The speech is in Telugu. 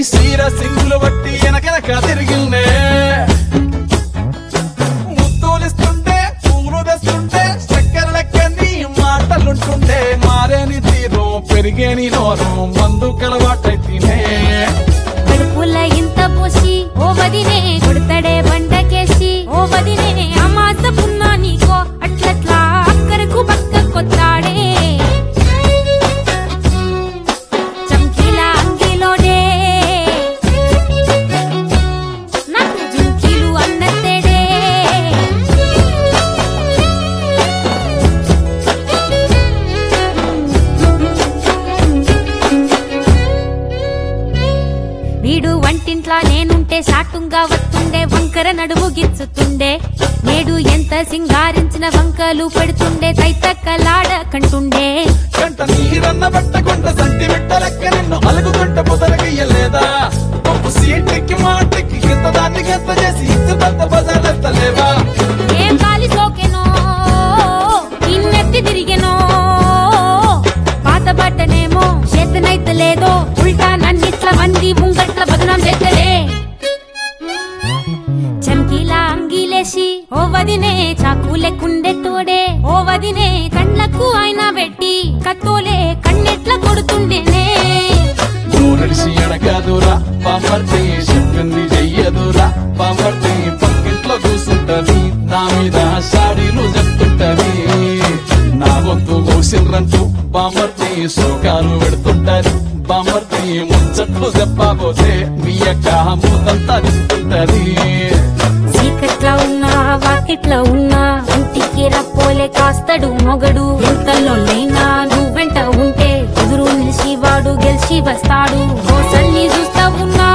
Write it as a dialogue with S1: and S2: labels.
S1: సీర సింగులు బట్టి వెనకెనక తిరిగిల్నే ముత్తులిస్తుంటే పూలు తెస్తుంటే చక్కెర లెక్కని మాటలుంటుండే మారేని తీరు పెరిగేని నోరు మందు కలవాటైతేనే
S2: కడుపుల ఇంత పోసి ఓ వదినే కొడతాడే బండకేసి ఓ వదినే అమాస పున్నా నీకో అట్లట్లా అక్కరకు పక్క కొత్తాడే చంకీల అంగిలోనే నాకు జుంకీలు అన్నత్తేడే వీడు వంటింట్లా నేనుంటే సాటుంగా వస్తుండే వంకర నడుము గిచ్చుతుండే నేడు ఎంత సింగారించిన వంకలు పెడుతుండే తైతక్కలాడ కంటుండే
S1: కంట నీరన్న పట్టకుంట సంటి బిడ్డలెక్క నిన్ను అలుగుకుంట పొదలగయ్యలేదా పప్పు సీటికి మాటికి గింత దాన్ని గంత చేసి ఇచ్చుతంత బజార్లెత్తలేవా
S2: ఏం కాలి సోకెనో ఇన్నెత్తి తిరిగెనో పాత బట్టనేమో చేతనైతే లేదో ఉల్టా నన్నిట్ల మంది ముంగట్ల బదనాం చేస్తలే చంకీలా అంగిలేసి ఓ వదినే చాకులెక్కుండే తోడే ఓ వదినే కండ్లకు ఆయన పెట్టి కత్తోలే కన్నెట్ల కొడుతుండేనే
S1: నూనెలిసి ఎడగాదురా పాపర్తి చెప్పింది చెయ్యదురా పాపర్తి పక్కింట్లో కూసుంటది నా మీద సాడీలు చెప్తుంటది నా గొంతు కోసిండ్రంటూ బామర్తి శోకాలు పెడుతుంటది బామర్తి ముచ్చట్లు చెప్పబోతే మీ యొక్క మూతంతా తింటుంటది
S2: చీకట్లా ఉన్నా వాకిట్లా ఉన్నా ఇంటికి రప్పోలే కాస్తడు మొగడు ఎంతలోనైనా నువ్వెంట ఉంటే ఎదురు నిలిచి వాడు గెలిచి వస్తాడు కోసల్ని చూస్తా ఉన్నా